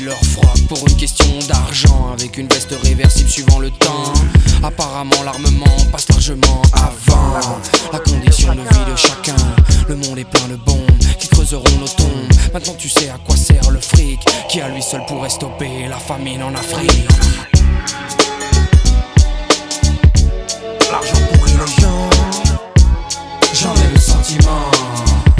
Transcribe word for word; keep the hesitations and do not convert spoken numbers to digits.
leur froc pour une question d'argent, avec une veste réversible suivant le temps. Apparemment l'armement passe largement avant la condition de vie de chacun. Le monde est plein de bombes qui creuseront nos tombes. Maintenant tu sais à quoi sert le fric, qui à lui seul pourrait stopper la famine en Afrique.